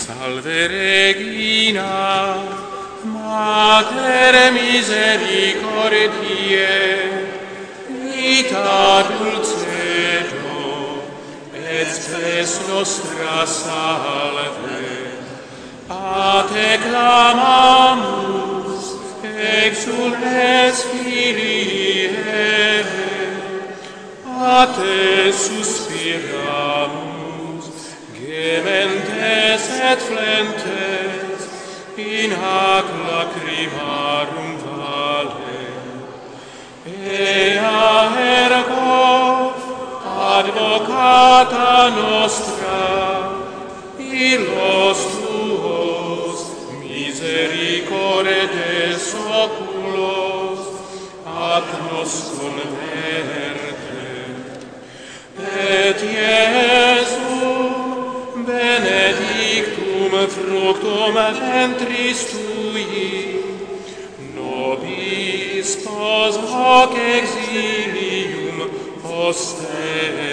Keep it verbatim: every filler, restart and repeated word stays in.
Salve Regina, Mater misericordiae, vita dulcedo, et spes nostra salve. A te clamamus, exules Filii Eve, a te suspiramus, gementes et flentes, in hac lacrimarum vale. Ea ergo, advocata nostra, illos tuos misericordes oculos ad nos converte. Et Iesum benedictum fructum ventris tui, nobis pos hoc exilium poste